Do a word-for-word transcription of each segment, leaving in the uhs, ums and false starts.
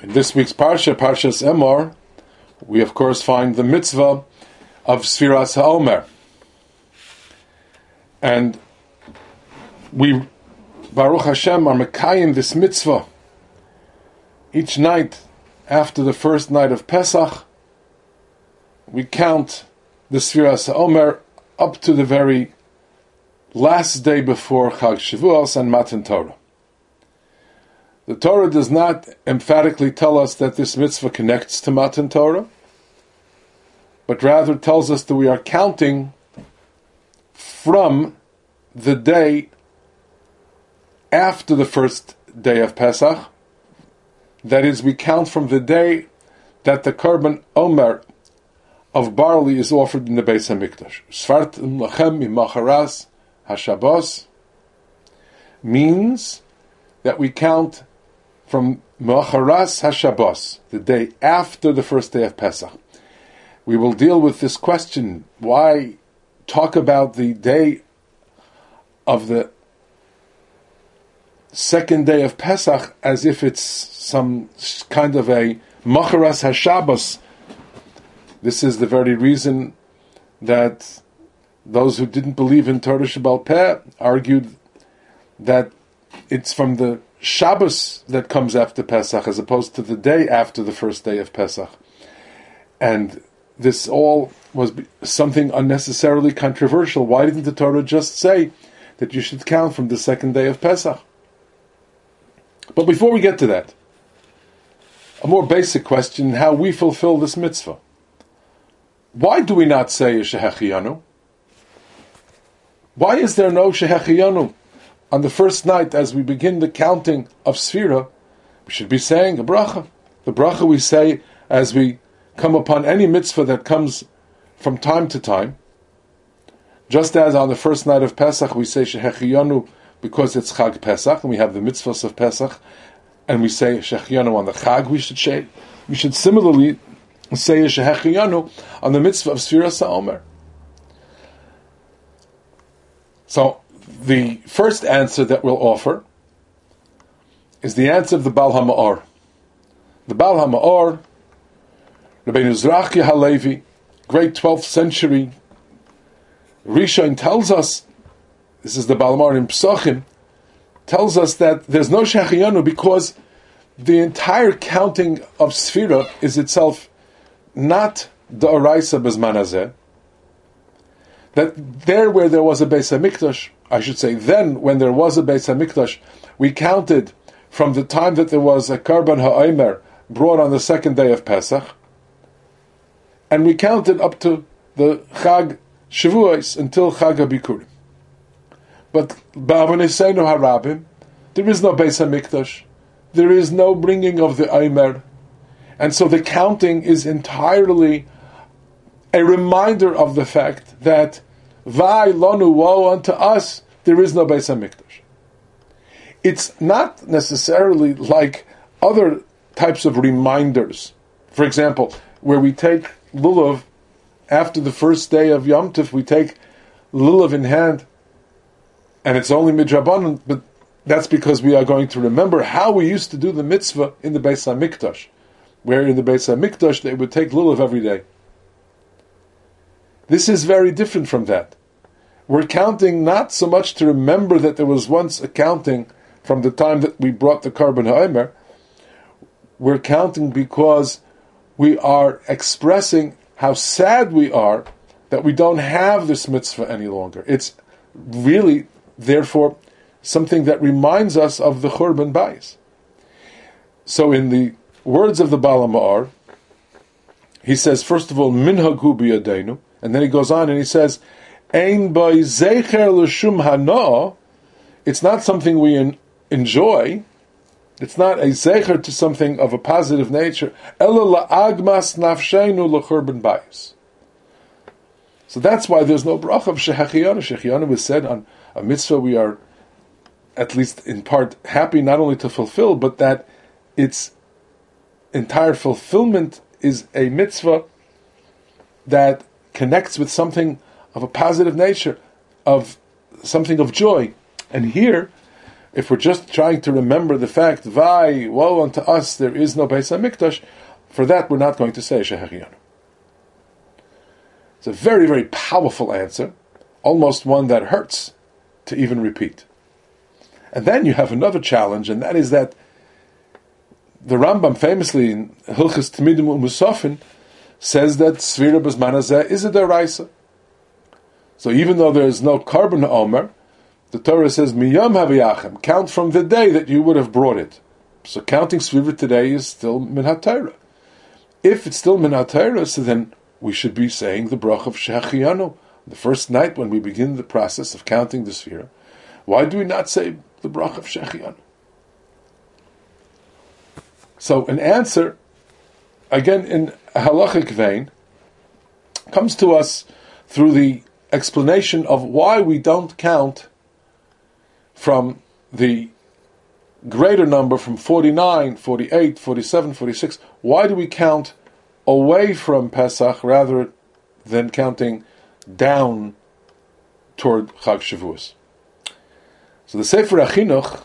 In this week's Parsha, Parshas Emor, we of course find the mitzvah of Sfiras HaOmer. And we, Baruch Hashem, are mekayim this mitzvah each night after the first night of Pesach. We count the Sfiras HaOmer up to the very last day before Chag Shavuos and Matan Torah. The Torah does not emphatically tell us that this mitzvah connects to Matan Torah, but rather tells us that we are counting from the day after the first day of Pesach. That is, we count from the day that the Korban Omer of barley is offered in the Beis HaMikdash. Svartim lachem mimacharas hashabos means that we count from Macharas HaShabbos, the day after the first day of Pesach. We will deal with this question: why talk about the day of the second day of Pesach as if it's some kind of a Macharas HaShabbos? This is the very reason that those who didn't believe in Torah Shebaal Peh argued that it's from the Shabbos that comes after Pesach, as opposed to the day after the first day of Pesach. And this all was something unnecessarily controversial. Why didn't the Torah just say that you should count from the second day of Pesach? But before we get to that, a more basic question: how we fulfill this mitzvah. Why do we not say Shehechiyanu? Why is there no Shehechiyanu? On the first night, as we begin the counting of Sfira, we should be saying a bracha. The bracha we say as we come upon any mitzvah that comes from time to time. Just as on the first night of Pesach we say Shehechiyanu because it's Chag Pesach, and we have the mitzvahs of Pesach, and we say Shehechiyanu on the Chag, we should say, we should similarly say Shehechiyanu on the mitzvah of Sfiras HaOmer. So, the first answer that we'll offer is the answer of the Baal HaMa'or. The Baal HaMa'or, Rabbeinu Zrachia HaLevi, great twelfth century Rishon, tells us, this is the Baal HaMa'or in Psochim, tells us that there's no Shehechiyanu because the entire counting of Sfira is itself not the Oraisa Bezman Hazeh. That there where there was a Beis HaMikdash, I should say, then when there was a Beis HaMikdash, we counted from the time that there was a Korban HaOmer brought on the second day of Pesach, and we counted up to the Chag Shavuos until Chag HaBikurim. But Ba'avoneseinu HaRabim, there is no Beis HaMikdash, there is no bringing of the Omer, and so the counting is entirely a reminder of the fact that Vai lonu, woe unto us, there is no Beis HaMikdash. It's not necessarily like other types of reminders. For example, where we take lulav after the first day of Yom Tov, we take lulav in hand, and it's only midrabanan, but that's because we are going to remember how we used to do the mitzvah in the Beis HaMikdash, where in the Beis HaMikdash they would take lulav every day. This is very different from that. We're counting not so much to remember that there was once a counting from the time that we brought the Korban HaOmer. We're counting because we are expressing how sad we are that we don't have this mitzvah any longer. It's really, therefore, something that reminds us of the Churban Bayis. So in the words of the Baal HaMa'or, he says, first of all, Minhagu biyadenu, and then he goes on and he says, Ein by zecher l'shum hana, it's not something we en- enjoy, it's not a zecher to something of a positive nature, ela la'agmas nafsheinu l'churban bayis. So that's why there's no bracha of Shehechiyanu. Shehechiyanu was said on a mitzvah we are, at least in part, happy not only to fulfill, but that its entire fulfillment is a mitzvah that connects with something of a positive nature, of something of joy. And here, if we're just trying to remember the fact, Vai, woe unto us, there is no Beis HaMikdash, for that we're not going to say Shehechianu. It's a very, very powerful answer, almost one that hurts to even repeat. And then you have another challenge, and that is that the Rambam famously in Hilchos Tamidim U'Musafin says that Sfira B'Zman Hazeh is a deraisa. So even though there is no Karban Omer, the Torah says, Miyam Haviyachem, count from the day that you would have brought it. So counting Sfira today is still Min HaTorah. If it's still Min HaTorah, so then we should be saying the Brach of Shehechianu, the first night when we begin the process of counting the Sfira. Why do we not say the Brach of Shehechianu? So an answer, again in a halachic vein, comes to us through the explanation of why we don't count from the greater number, from forty-nine, forty-eight, forty-seven, forty-six. Why do we count away from Pesach rather than counting down toward Chag Shavuos? So the Sefer HaChinuch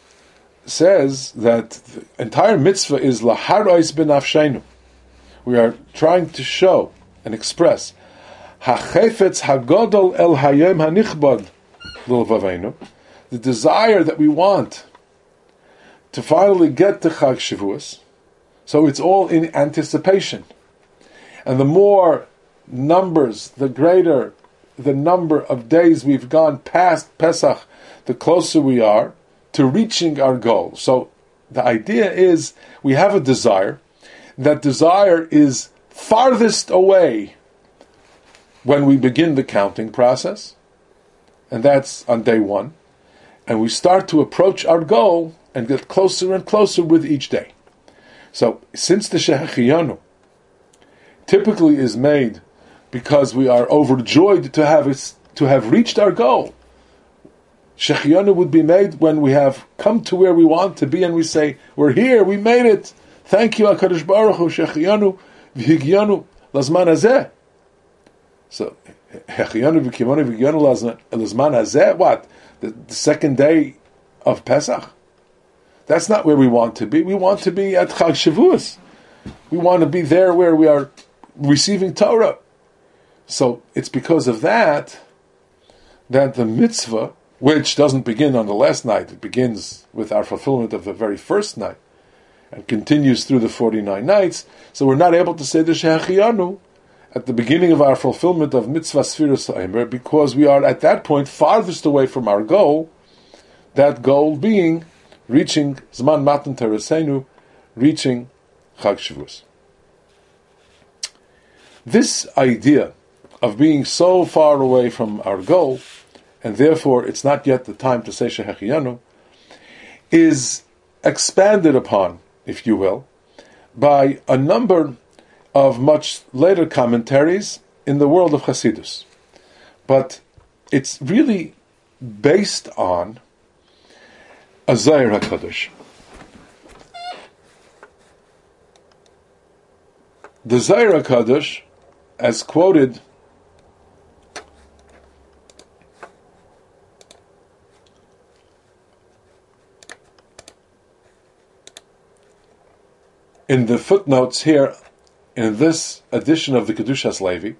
says that the entire mitzvah is laharois b'nafsheinu. We are trying to show and express hachefetz hagodol el hayom hanichbad l'lvaveinu, the desire that we want to finally get to Chag Shavuos. So it's all in anticipation, and the more numbers, the greater the number of days we've gone past Pesach, the closer we are to reaching our goal. So the idea is we have a desire. That desire is farthest away when we begin the counting process, and that's on day one. And we start to approach our goal and get closer and closer with each day. So since the Shehechianu typically is made because we are overjoyed to have it, to have reached our goal, Shehechianu would be made when we have come to where we want to be and we say, we're here, we made it. Thank you, HaKadosh Baruch Hu, Shehechianu v'higyanu lazman hazeh. So, Shehechianu v'higyanu v'higyanu lazman hazeh, what? The, the second day of Pesach? That's not where we want to be. We want to be at Chag Shavuos. We want to be there where we are receiving Torah. So, it's because of that that the mitzvah, which doesn't begin on the last night, it begins with our fulfillment of the very first night, and continues through the forty-nine nights. So we're not able to say the Shehechianu at the beginning of our fulfillment of Mitzvah Sfiras HaOmer, because we are at that point farthest away from our goal, that goal being reaching Zman Matan Tereseinu, reaching Chag Shavuos. This idea of being so far away from our goal, and therefore it's not yet the time to say Shehechianu, is expanded upon, if you will, by a number of much later commentaries in the world of Hasidus. But it's really based on a Zohar HaKadosh. The Zohar HaKadosh, as quoted in the footnotes here, in this edition of the Kedushas Levi,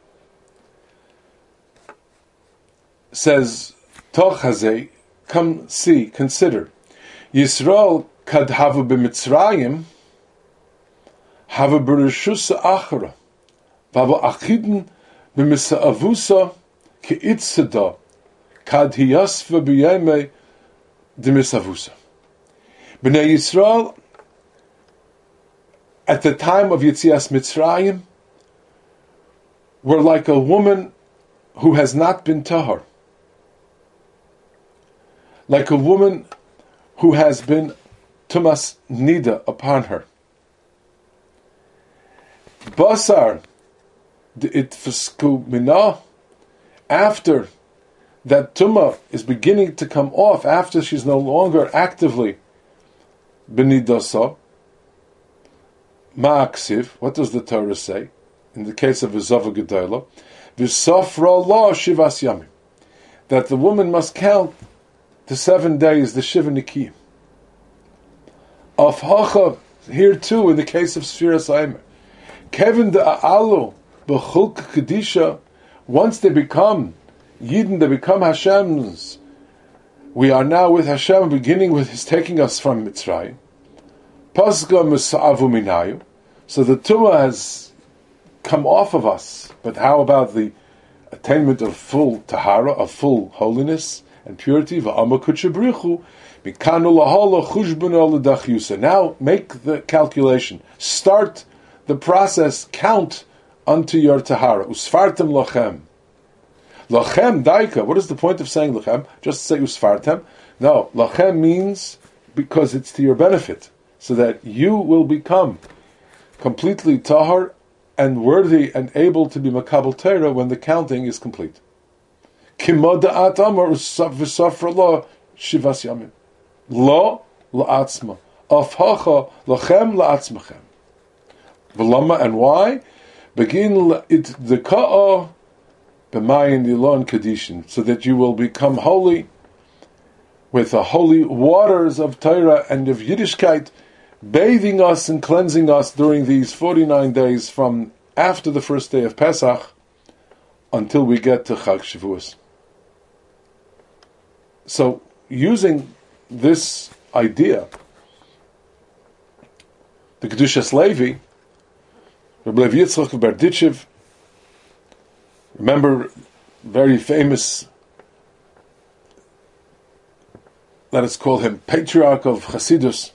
says, Toch hazeh, come see, consider, Yisrael kad hava b'Mitzrayim, hava b'Rishusa achara, vava achidin b'Misa'avusa ke'itzada, kad hiyasva b'yemei d'Misavusa. B'nei Yisrael, at the time of Yetzias Mitzrayim, were like a woman who has not been tahor, like a woman who has been tumas nida upon her. Basar de'itfesku minah, after that tumah is beginning to come off, after she's no longer actively benidasa. Ma'aksiv, what does the Torah say? In the case of V'zava Gedolah, V'sofra lo shivas yamim, that the woman must count to seven days, the Shiva Nikiyim. Of Hacha, here too, in the case of Sfiras Aimer, Kevin de A'alu, B'chulk Kedisha, once they become Yidden, they become Hashem's, we are now with Hashem, beginning with His taking us from Mitzrayim. Pasga Musa'avu Minayu, so the Tumah has come off of us, but how about the attainment of full Tahara, of full holiness and purity? V'ama Kutchabrichu, Mikanu Lahala Chushbun L'Dachyusa. Now make the calculation. Start the process, count unto your Tahara. Usfartem Lachem. Lachem daika. What is the point of saying lachem? Just say usfartem? No, lachem means because it's to your benefit, so that you will become completely tahar and worthy and able to be makabel Torah when the counting is complete. Kimod da'at amar v'safra lo shivas yamim. Lo la'atzma. Afhacha lachem la'atzmachem. V'lama, and why? Begin it the ka'ah b'mayin ilon kadishin, so that you will become holy with the holy waters of Torah and of Yiddishkeit, bathing us and cleansing us during these forty-nine days from after the first day of Pesach until we get to Chag Shavuos. So, using this idea, the Kedushas Levi, Rabbi Levi Yitzchak of Berditchev, remember, very famous, let us call him patriarch of Chasidus,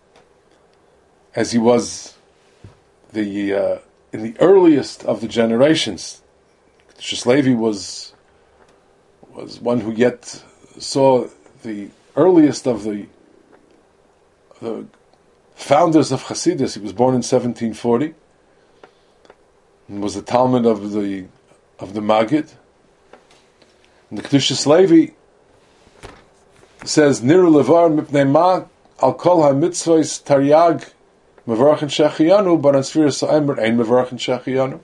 as he was the uh, in the earliest of the generations. Kedushas Levi was was one who yet saw the earliest of the the founders of Chasidus. He was born in seventeen forty and was a Talmud of the of the Maggid. And the Kedushas Levi says, Niru levar mipnei ma al kol ha-mitzvahs taryag mevarachin shechiyanu, but on Sfiras Aimer ein mevarachin shechiyanu.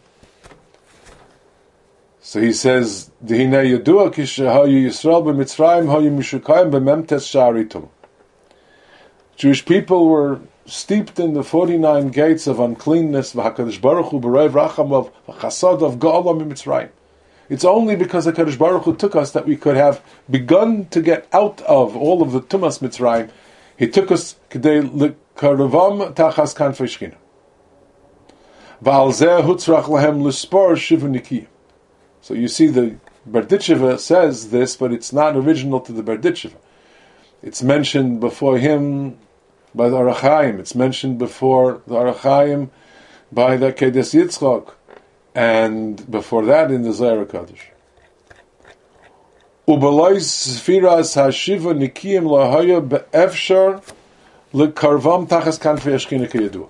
So he says, Dehine yadua kishahayu Yisrael b'mitzrayim hayu mishukayim b'memtes sha'aritum. Jewish people were steeped in the forty-nine gates of uncleanness, v'HaKadosh Baruch Hu b'rei rachamav v'chasad of Ga'ala mitzrayim. It's only because HaKadosh Baruch Hu took us that we could have begun to get out of all of the Tumas Mitzrayim. He took us k'dei l'karavam tachas kanfei shechina. V'al zeh hutzrach lahem l'spor shiva nikiyim. So you see, the Berditchev says this, but it's not original to the Berditchev. It's mentioned before him by the Orach Chaim. It's mentioned before the Orach Chaim by the Kedes Yitzchak, and before that in the Zohar HaKadosh. Ubalois Sfiras Hashiva Nikiyim Lahaya Be'efshar Lekarvam Tachas Kanfei Ashkina Kiyadua.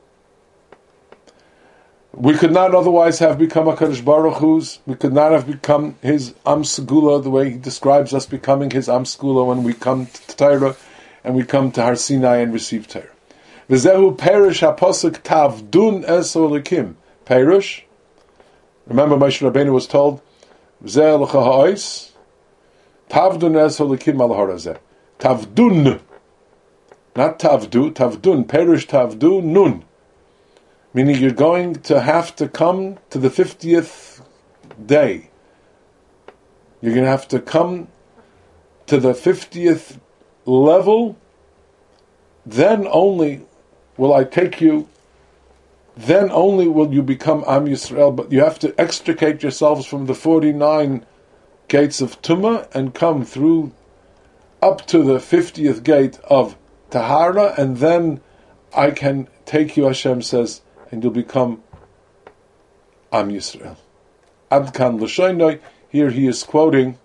We could not otherwise have become HaKadosh Baruch Hu's. We could not have become His Am Segula, the way He describes us becoming His Am Segula when we come to Torah and we come to Har Sinai and receive Torah. V'zehu perish haposuk tavdun es olikim. Perish. Remember, Moshe Rabbeinu was told, V'zeh l'cha ha'ois, tavdun es olikim al harazeh. Tavdun. Not tavdu, tavdun. Perish tavdu nun. Meaning you're going to have to come to the fiftieth day. You're going to have to come to the fiftieth level. Then only will I take you, then only will you become Am Yisrael, but you have to extricate yourselves from the forty-nine gates of Tumah and come through up to the fiftieth gate of Tahara, and then I can take you, Hashem says, and you'll become Am Yisrael. Ad kan l'shoinoi, here he is quoting,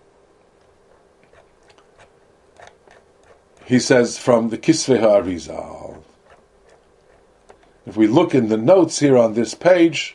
he says from the Kisvei HaArizal. If we look in the notes here on this page,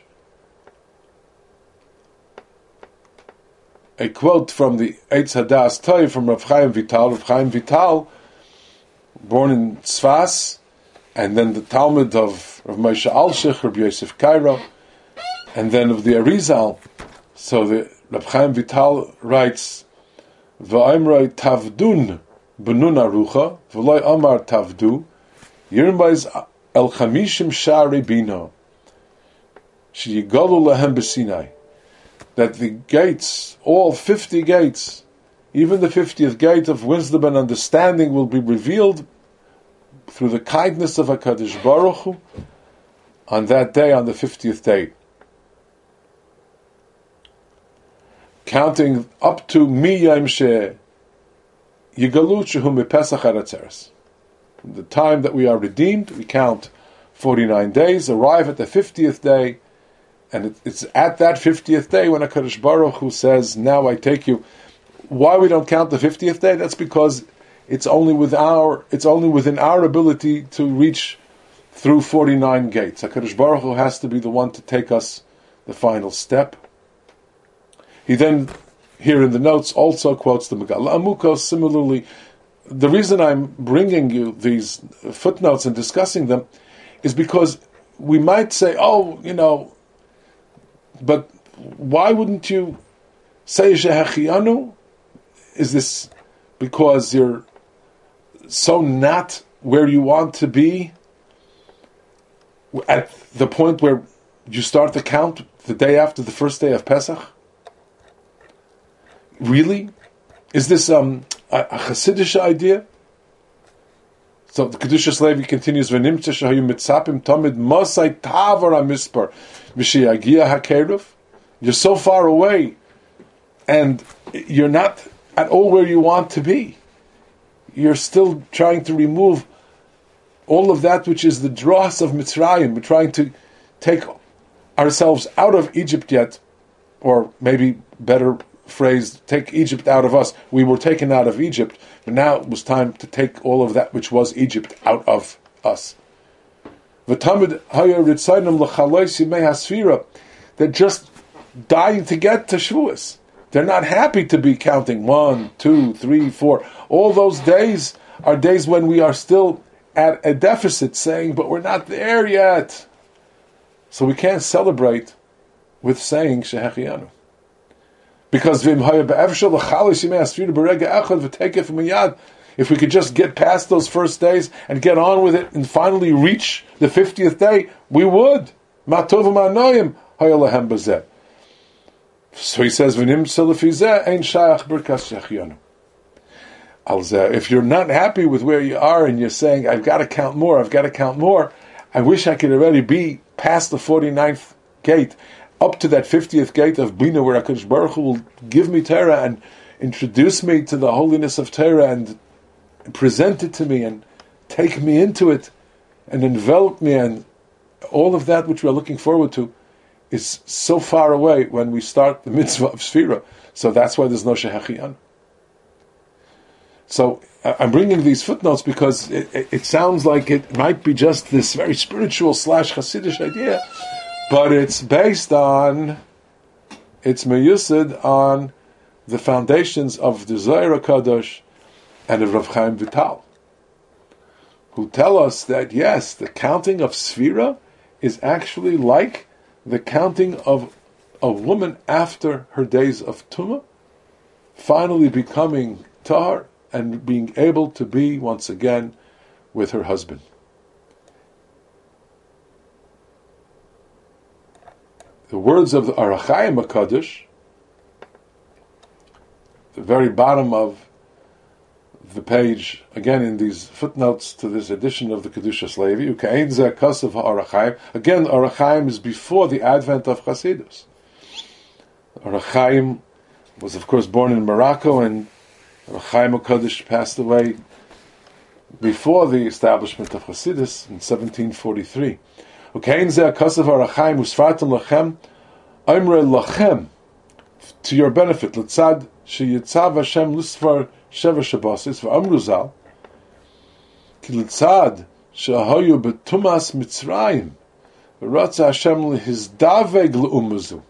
a quote from the Eitz Hadas Toy from Rav Chaim Vital. Rav Chaim Vital, born in Tzfas, and then the Talmud of Rav Moshe Alshich, Rabbi Yosef Cairo, and then of the Arizal. So the Rav Chaim Vital writes, V'aimroi tavdun benuna rucha v'loy amar tavdu yirmbais el chamishim shari bino sheyigalu lahem b'Sinai, that the gates, all fifty gates, even the fiftieth gate of wisdom and understanding, will be revealed through the kindness of HaKadosh Baruch Hu on that day, on the fiftieth day. Counting up to Mi Yom She Yigalu Shehu Mipesach Aratzeres. From the time that we are redeemed, we count forty-nine days, arrive at the fiftieth day, and it, it's at that fiftieth day when HaKadosh Baruch Hu says, now I take you. Why we don't count the fiftieth day? That's because it's only with our, it's only within our ability to reach through forty-nine gates. HaKadosh Baruch Hu has to be the one to take us the final step. He then, here in the notes, also quotes the Megillah Amukos. Similarly, the reason I'm bringing you these footnotes and discussing them is because we might say, oh, you know, but why wouldn't you say Shehechianu? Is this because you're so not where you want to be at the point where you start the count the day after the first day of Pesach? Really? Is this um, a, a Hasidic idea? So the Kedushas Levi continues, "V'nimtza shehayu mitzapim tamid masay tavar hamispar v'sheyagia hakeruv." You're so far away, and you're not at all where you want to be. You're still trying to remove all of that which is the dross of Mitzrayim. We're trying to take ourselves out of Egypt yet, or maybe better phrase, take Egypt out of us. We were taken out of Egypt, but now it was time to take all of that which was Egypt out of us. They're just dying to get to Shavuos. They're not happy to be counting one, two, three, four. All those days are days when we are still at a deficit, saying, but we're not there yet. So we can't celebrate with saying Shehechianu. Because if we could just get past those first days and get on with it and finally reach the fiftieth day, we would. So he says, if you're not happy with where you are and you're saying, I've got to count more, I've got to count more, I wish I could already be past the forty-ninth gate, up to that fiftieth gate of Bina, where HaKadosh Baruch Hu will give me Torah and introduce me to the holiness of Torah and present it to me and take me into it and envelop me, and all of that which we're looking forward to is so far away when we start the mitzvah of Sfira. So that's why there's no Shehechianu. So I'm bringing these footnotes because it, it, it sounds like it might be just this very spiritual slash Hasidic idea, but it's based on, it's meyused on the foundations of the Zohar HaKadosh and of Rav Chaim Vital, who tell us that yes, the counting of Sfira is actually like the counting of a woman after her days of Tumah, finally becoming Tahar and being able to be once again with her husband. The words of the Ohr HaChaim HaKadosh, the very bottom of the page, again in these footnotes to this edition of the Kedushas Levi, Ukein Zeh Kasav Ohr HaChaim. Again, Ohr HaChaim is before the advent of Chasidus. Ohr HaChaim was, of course, born in Morocco, and Ohr HaChaim HaKadosh passed away before the establishment of Chasidus in seventeen forty-three. Ukein Zeh Kasav Ohr HaChaim Usfartem Lachem Oimre Lachem, to your benefit, L'tzad Sheyitzav Hashem L'svar Sheva Shabbosis v'amru zal ki l'tzad shehayu betumas Mitzrayim v'ratza Hashem lehizdaveg l'umazu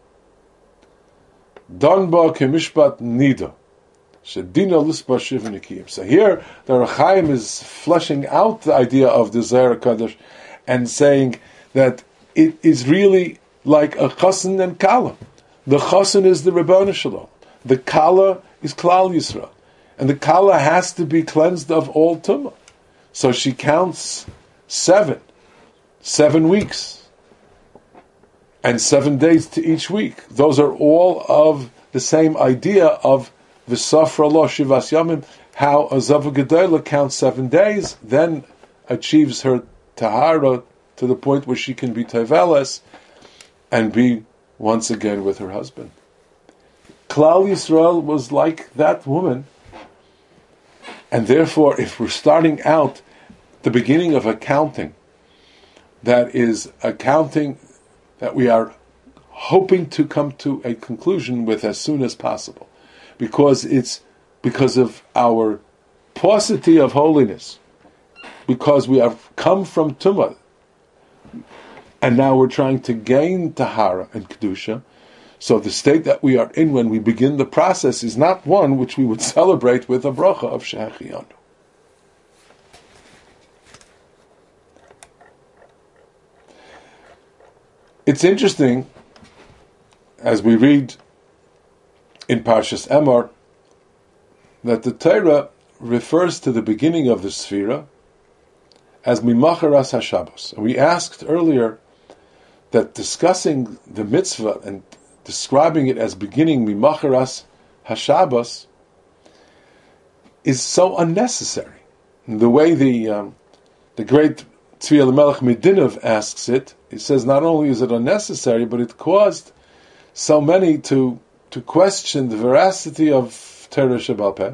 don ba kemishpat nida shedina l'spa shiv nikiyim. So here the Ohr HaChaim is fleshing out the idea of the Zohar HaKadosh and saying that it is really like a chassan and kala. The chassan is the Rebbeinu Shalom. The kala is Klal Yisrael. And the Kala has to be cleansed of all Tumah. So she counts seven. Seven weeks. And seven days to each week. Those are all of the same idea of V'safra lo shivas yamim, how a Zava Gedola counts seven days, then achieves her Tahara to the point where she can be Teveles and be once again with her husband. Klal Yisrael was like that woman, and therefore, if we're starting out the beginning of accounting, that is accounting that we are hoping to come to a conclusion with as soon as possible, because it's because of our paucity of holiness, because we have come from Tumah, and now we're trying to gain Tahara and Kedusha. So the state that we are in when we begin the process is not one which we would celebrate with a bracha of Shehechianu. It's interesting, as we read in Parshas Emor, that the Torah refers to the beginning of the Sfira as Mimacharas HaShabbos. And we asked earlier that discussing the mitzvah and describing it as beginning Mimacharas HaShabbos is so unnecessary. And the way the um, the great Tzvi Elimelech Medinov asks it, he says not only is it unnecessary, but it caused so many to to question the veracity of Torah Shebal Peh.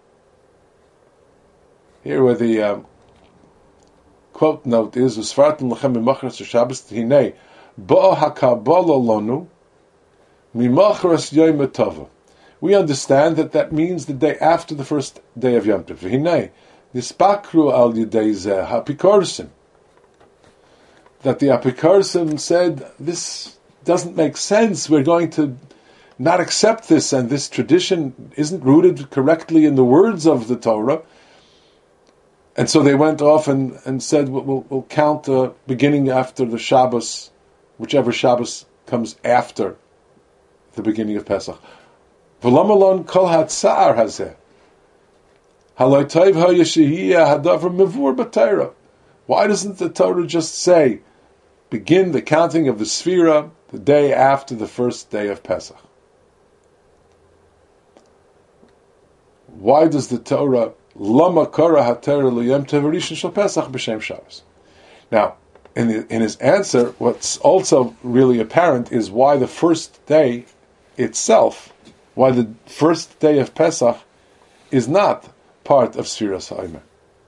Here where the um, quote note is, "Usfartim lechem mimacharas Shabbos hinei ba'a hakabala lonu mimacharas yom tova." We understand that that means the day after the first day of Yom Tov. Hinei nispakru al yedei zeh hapikorsim. That the apikorsim said, this doesn't make sense. We're going to not accept this, and this tradition isn't rooted correctly in the words of the Torah. And so they went off and, and said, we'll, we'll, we'll count uh, beginning after the Shabbos, whichever Shabbos comes after the beginning of Pesach. V'lamalon kol hatzar hazeh. Haloi toiv ha'yeshihiyah hadavar mevur b'Torah. Why doesn't the Torah just say, begin the counting of the Sfira the day after the first day of Pesach? Why does the Torah Lama Kara HaTorah L'Yom Tov Rishon Shel Pesach B'Shem Shabbos? Now, in, the, in his answer, what's also really apparent is why the first day itself, why the first day of Pesach is not part of Sfiras HaOmer.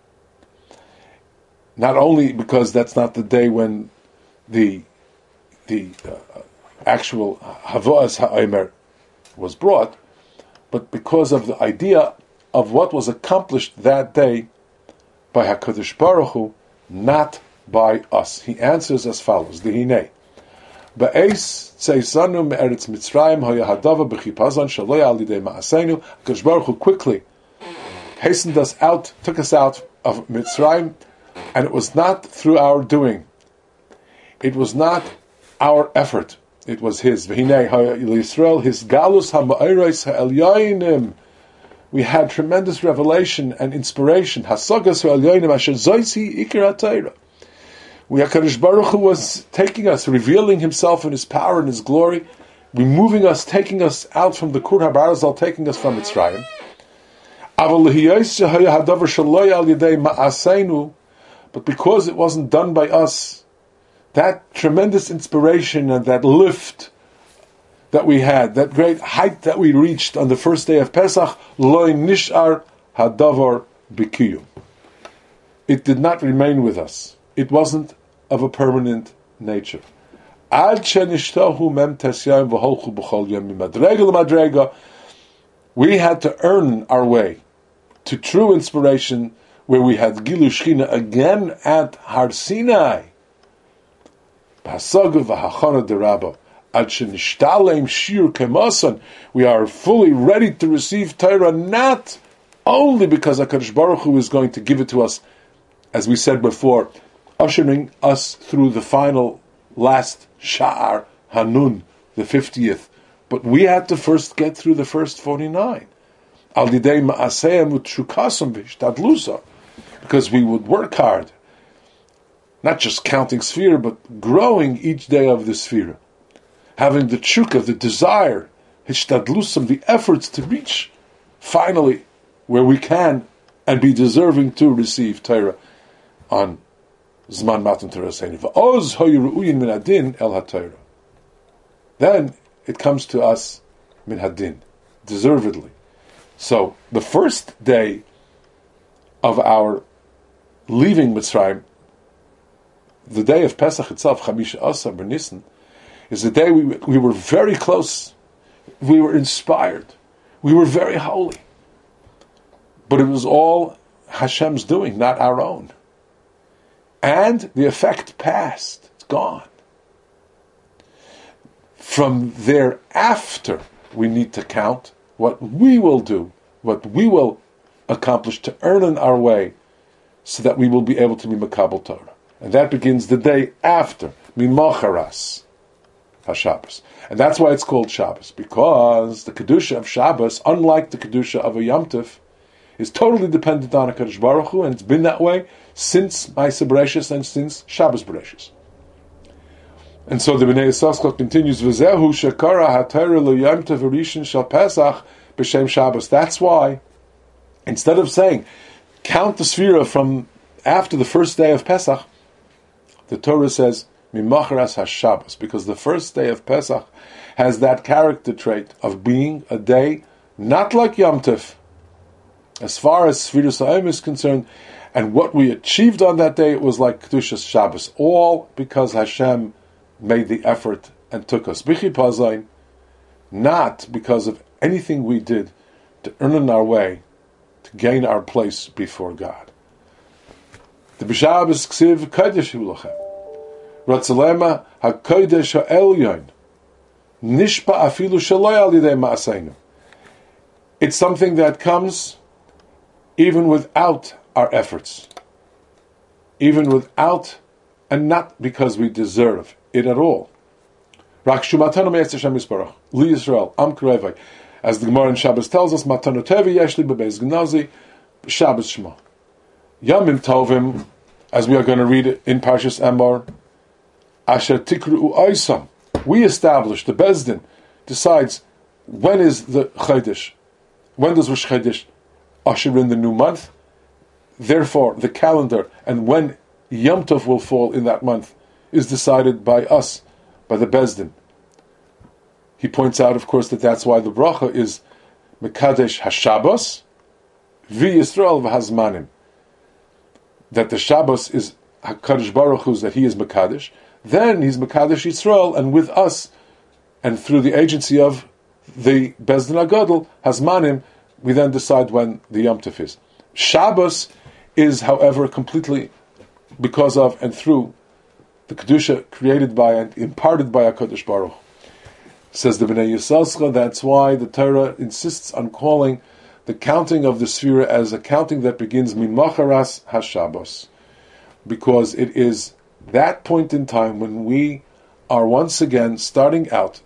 Not only because that's not the day when the the uh, actual Havas HaOmer was brought, but because of the idea of what was accomplished that day by HaKadosh Baruch Hu, not by us. He answers as follows: Dehinei Ba'es Tzeisanu Me'eretz Mitzrayim Haya Hadava B'chipazon Shaloi Al Yidei Ma'aseinu. HaKadosh Baruch Hu quickly hastened us out, took us out of Mitzrayim, and it was not through our doing. It was not our effort. It was His. V'hinei Yisrael His Galus HaMa'eres HaElyonim. We had tremendous revelation and inspiration. Hasagas HaElyonim Asher Zoisi Ikar HaTorah. We HaKadosh Baruch Hu was taking us, revealing Himself in His power and His glory, removing us, taking us out from the Kur HaBarazal, taking us from Mitzrayim. But because it wasn't done by us, that tremendous inspiration and that lift that we had, that great height that we reached on the first day of Pesach, loy nishar hadavar b'kiyum. It did not remain with us. It wasn't of a permanent nature. Ad shenishtahu mem tesyayim v'holchu b'chol yom mimadrega l'madrega. We had to earn our way to true inspiration, where we had Gilu Shechina again at Har Sinai. B'hasaga v'hachana derabba. Ad shenishtalem shir kemasan. We are fully ready to receive Torah, not only because HaKadosh Baruch Hu is going to give it to us, as we said before, ushering us through the final, last Sha'ar Hanun, the fiftieth, but we had to first get through the first forty-nine. al didei ma'aseim u'tshukasam v'hishtadlusa, because we would work hard, not just counting Sfira, but growing each day of the Sfira, having the tshuka, the desire, hishtadlusam, the efforts to reach finally where we can and be deserving to receive Torah on Zman Matan Torah Seinu. V'oz hoyu ru'uyin min hadin el haTorah. Then it comes to us min hadin, deservedly. So the first day of our leaving Mitzrayim, the day of Pesach itself, Chamisha Asar B'Nisan, is the day we we were very close. We were inspired. We were very holy. But it was all Hashem's doing, not our own. And the effect passed. It's gone. From thereafter, we need to count what we will do, what we will accomplish to earn in our way, so that we will be able to be Makabel Torah. And that begins the day after, Mimocharas HaShabbos. And that's why it's called Shabbos, because the Kedusha of Shabbos, unlike the Kedusha of a Yom Tov, is totally dependent on HaKadosh Baruch Hu, and it's been that way since Ma'aseh Bereishis and since Shabbos Bereishis. And so the Bnei Yissaschar continues, V'zehu shekara ha'Torah lo Yom Tov Rishon shel Pesach b'shem Shabbos. That's why, instead of saying, count the Sfira from after the first day of Pesach, the Torah says, Mimacharas HaShabbos, because the first day of Pesach has that character trait of being a day not like Yom Tov, as far as Sfiras Ha'ayim is concerned, and what we achieved on that day, it was like Kedushas Shabbos, all because Hashem made the effort and took us. B'chi Pazayin, not because of anything we did to earn in our way, to gain our place before God. The B'Shabbos Ksiv Kodesh Hu Lachem. Ratzalema HaKodesh HaElyon. Nishpa Afilu Shaloi Al Yidei Ma'aseinu. It's something that comes even without our efforts. Even without, and not because we deserve it at all. Rak Shumatanu Me'etz Hashem Yisbarach. Li Yisrael, Am Krevai. As the Gemara in Shabbos tells us, Matanu Tevi Yeshli Bebeis Gnazi, Shabbos Shema. Yamim Tovim, as we are going to read it in Parshas Emor, Asher Tikru Oisam. We establish, the Bezdin decides when is the Chodesh, when does Rosh Chodesh usher in the new month. Therefore, the calendar and when Yom Tov will fall in that month is decided by us, by the Bezdin. He points out, of course, that that's why the bracha is Mekadesh HaShabbos v'Yisrael v'Hazmanim. That the Shabbos is HaKadosh Baruch Hu's, that he is Mekadesh. Then he's Mekadesh Yisrael, and with us, and through the agency of the Bezdin HaGadol, Hazmanim, we then decide when the Yom Tov is. Shabbos is, however, completely because of and through the Kedusha created by and imparted by HaKadosh Baruch. Says the Bnei Yissaschar, that's why the Torah insists on calling the counting of the Sfira as a counting that begins Mimacharas HaShabbos, because it is that point in time when we are once again starting out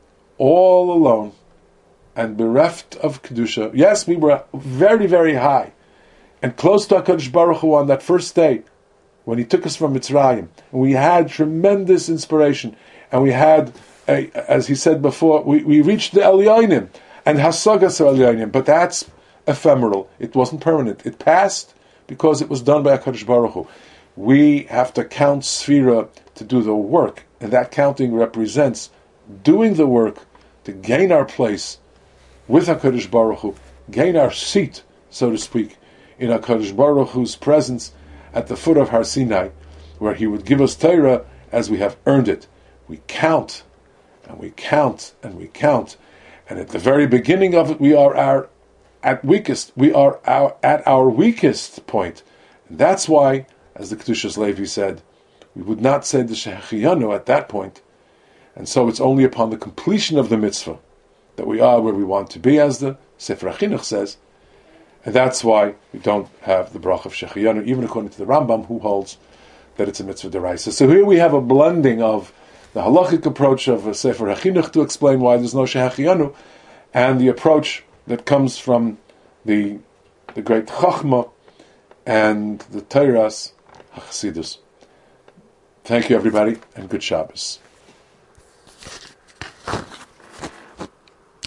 all alone and bereft of Kedusha. Yes, we were very, very high and close to HaKadosh Baruch Hu on that first day when He took us from Mitzrayim. And we had tremendous inspiration, and we had, a, as He said before, we, we reached the Elyonim and Hasagas Elyonim, but that's ephemeral. It wasn't permanent. It passed because it was done by HaKadosh Baruch Hu. We have to count Sfira to do the work, and that counting represents doing the work to gain our place with HaKadosh Baruch Hu, gain our seat, so to speak, in HaKadosh Baruch Hu's presence at the foot of Har Sinai, where He would give us Torah as we have earned it. We count, and we count, and we count, and at the very beginning of it, we are our at weakest. We are our, at our weakest point, and that's why, as the Kedushas Levi said, we would not say the Shehechiyanu at that point, and so it's only upon the completion of the mitzvah that we are where we want to be, as the Sefer HaChinuch says, and that's why we don't have the bracha of Shehechiyanu, even according to the Rambam, who holds that it's a mitzvah deraisa. So here we have a blending of the halachic approach of a Sefer HaChinuch to explain why there's no Shehechiyanu, and the approach that comes from the the great Chachma and the Teiras HaChassidus. Thank you, everybody, and good Shabbos.